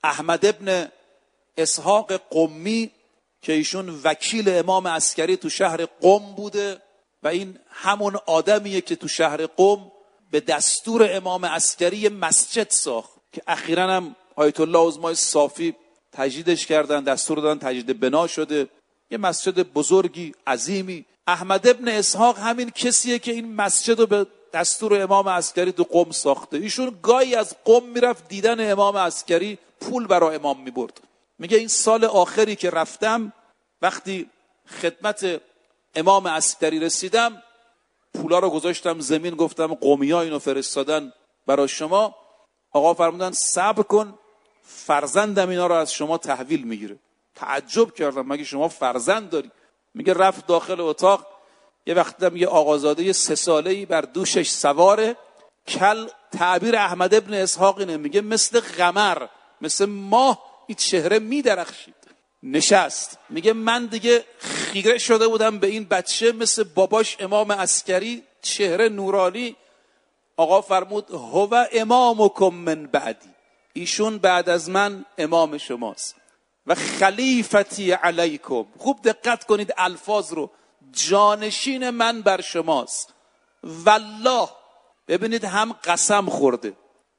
احمد ابن اسحاق قمی که ایشون وکیل امام عسکری تو شهر قم بوده و این همون آدمیه که تو شهر قم به دستور امام عسکری مسجد ساخت که اخیراً هم آیت الله عظمای صافی تجدیدش کردن، دستور دادن تجدید بنا شده، یه مسجد بزرگی عظیمی. احمد ابن اسحاق همین کسیه که این مسجد رو به دستور امام عسکری تو قم ساخته. ایشون گاهی از قم میرفت دیدن امام عسکری، پول برای امام میبرد. میگه این سال آخری که رفتم وقتی خدمت امام عسکری رسیدم پولا رو گذاشتم زمین، گفتم قمیا اینو فرستادن برای شما. آقا فرمودن صبر کن فرزندم اینا رو از شما تحویل میگیره. تعجب کردم مگه شما فرزند داری؟ میگه رفت داخل اتاق، یه وقتی میگه آقازاده 3 ساله‌ای بر دوشش سواره، کل تعبیر احمد ابن اسحاق اینه، میگه مثل قمر، مثل ماه این چهره میدرخشید. نشست، میگه من دیگه خیره شده بودم به این بچه مثل باباش امام عسکری، چهره نورانی. آقا فرمود هو امامکم من بعدی، ایشون بعد از من امام شماست و خلیفتی علیکم. خوب دقت کنید الفاظ رو، جانشین من بر شماست. والله، ببینید هم قسم خورده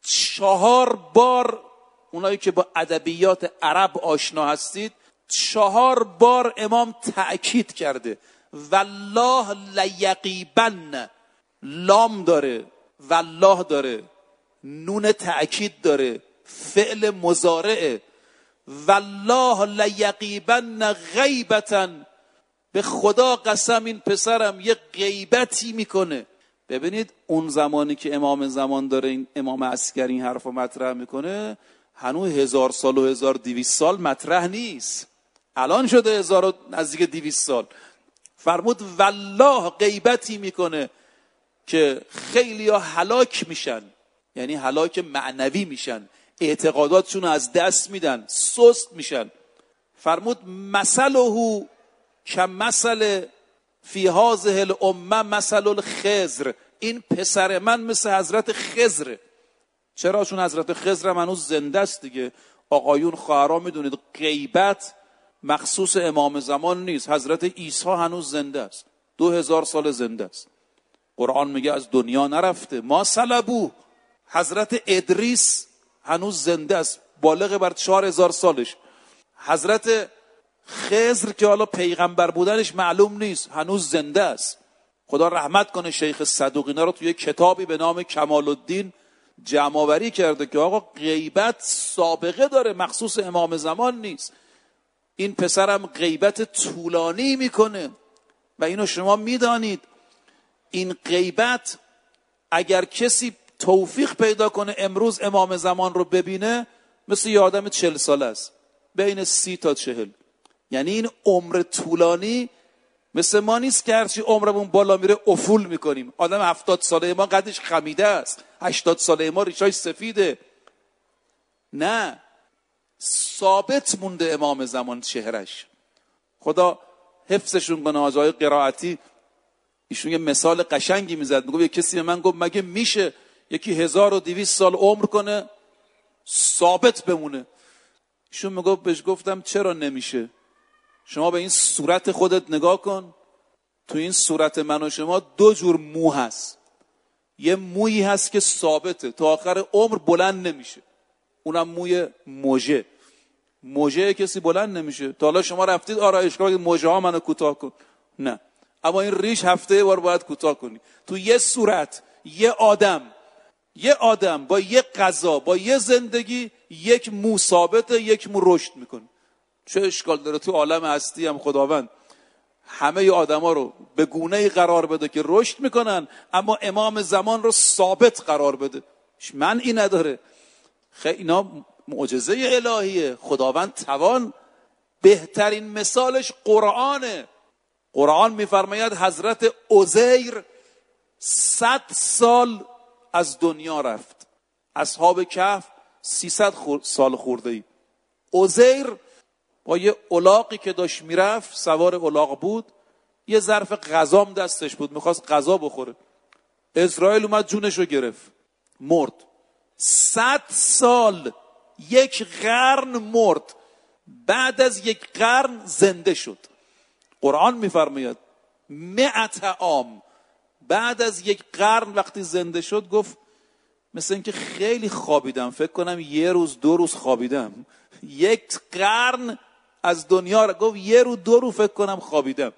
4 بار، اونایی که با ادبیات عرب آشنا هستید 4 بار امام تأکید کرده والله لیقیبن. لام داره، والله داره، نون تأکید داره، فعل مضارعه. والله لیقیبن غیبتا، به خدا قسم این پسرم یه غیبتی میکنه. ببینید اون زمانی که امام زمان داره این امام عسکری این حرف رو مطرح میکنه هنوز 1000 سال و 1200 سال مطرح نیست، الان شده 1000 نزدیک 200 سال. فرمود والله غیبتی میکنه که خیلی ها هلاک میشن، یعنی هلاک معنوی میشن، اعتقاداتشون از دست میدن، سست میشن. فرمود مثله کمثل فی هذه الامه مثل الخضر، این پسر من مثل حضرت خضره. چرا؟ چون حضرت خضر هم هنوز زنده است دیگه. آقایون خواهران میدونید غیبت مخصوص امام زمان نیست، حضرت عیسی هنوز زنده است، 2000 سال زنده است. قرآن میگه از دنیا نرفته، ما صلبوه. حضرت ادریس هنوز زنده است، بالغ بر 4000 سالش. حضرت خضر که حالا پیغمبر بودنش معلوم نیست، هنوز زنده است. خدا رحمت کنه شیخ صدوق اینا رو توی کتابی به نام کمال الدین جمع‌آوری کرده که آقا غیبت سابقه داره، مخصوص امام زمان نیست. این پسرم غیبت طولانی میکنه و اینو شما میدانید. این غیبت اگر کسی توفیق پیدا کنه امروز امام زمان رو ببینه، مثل یه آدم 40 ساله است، بین 30 تا 40. یعنی این عمر طولانی مثل ما نیست که هرچی عمرمون بالا میره افول میکنیم. آدم 70 ساله ما قدش خمیده است، 80 ساله ما ریشاش سفیده. نه، ثابت مونده امام زمان چهرش. خدا حفظشون کنه. آقای قرائتی ایشون یه مثال قشنگی میزد، میگه یه کسی به من گفت مگه میشه یکی 1200 سال عمر کنه ثابت بمونه؟ ایشون میگه بهش گفتم چرا نمیشه؟ شما به این صورت خودت نگاه کن، تو این صورت من و شما 2 جور مو هست. یه مویی هست که ثابته تا آخر عمر بلند نمیشه، اونم موی موجه. موجه کسی بلند نمیشه. تا حالا شما رفتید آرایشگاه موجه ها منو کوتاه کن؟ نه. اما این ریش هفته بار باید کوتاه کنی. تو یه صورت یه آدم با یه غذا با یه زندگی یک مو ثابته، یک مو رشد میکنه. چه اشکال داره؟ تو عالم هستی هم خداوند همه آدما رو به گونه‌ای قرار بده که رشد میکنن، اما امام زمان رو ثابت قرار بده. معنی نداره. اینا معجزه الهیه. خداوند توان. بهترین مثالش قرآنه. قرآن میفرماید حضرت عزیر 100 سال از دنیا رفت، اصحاب کهف 300 سال خورده ای. عزیر با یه الاغی که داشت میرفت، سوار الاغ بود، یه ظرف غذام دستش بود، میخواست غذا بخوره، اسرائیل اومد جونش رو گرفت، مرد. 100 سال 1 قرن مرد، بعد از 1 قرن زنده شد. قرآن میفرماید 100 عام، بعد از 1 قرن وقتی زنده شد گفت مثل اینکه خیلی خوابیدم، فکر کنم 1 روز 2 روز خوابیدم. 1 قرن از دنیا را گفت 1 روز 2 روز فکر کنم خوابیدم.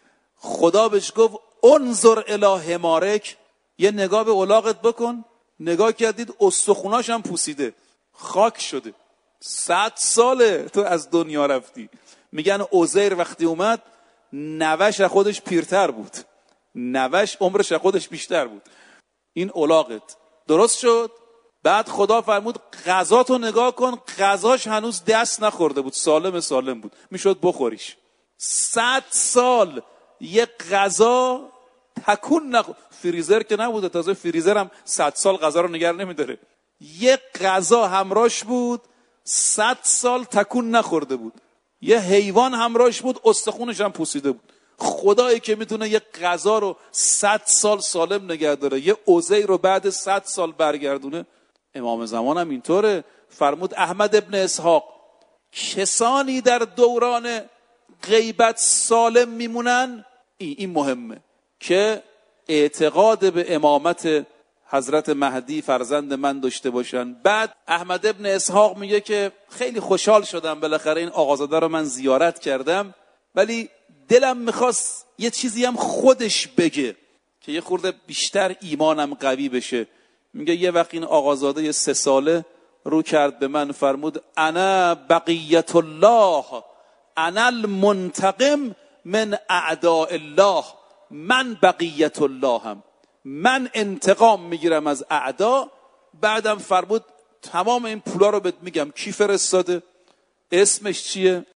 خدا بهش گفت انظر الی حمارک، یه نگاه به الاغت بکن. نگاه کردید استخوناش هم پوسیده، خاک شده. 100 ساله تو از دنیا رفتی. میگن عزیر وقتی اومد نوش از خودش پیرتر بود، نوش عمرش از خودش بیشتر بود. این الاغت درست شد. بعد خدا فرمود غذاتو نگاه کن، غذاش هنوز دست نخورده بود، سالم بود، میشد بخوریش. 100 سال یه غذا تکون فریزر که نبوده، تازه فریزر هم 100 سال غذا رو نگه نمیداره. یه غذا همراهش بود 100 سال تکون نخورده بود. یه حیوان همراهش بود استخونش هم پوسیده بود. خدایی که میتونه یه غذا رو 100 سال سالم نگه داره، یه عزیر رو بعد 100 سال برگردونه. امام زمان هم اینطوره. فرمود احمد ابن اسحاق کسانی در دوران غیبت سالم میمونن، این مهمه، که اعتقاد به امامت حضرت مهدی فرزند من داشته باشن. بعد احمد ابن اسحاق میگه که خیلی خوشحال شدم بالاخره این آقازاده رو من زیارت کردم، ولی دلم میخواست یه چیزی هم خودش بگه که یه خورده بیشتر ایمانم قوی بشه. میگه یه وقت این آقازاده 3 ساله رو کرد به من، فرمود انا بقیت الله انا المنتقم من اعداء الله، من بقیت الله هم، من انتقام میگیرم از اعدا. بعدم فرمود تمام این پولا رو بهت میگم کی فرستاده، اسمش چیه،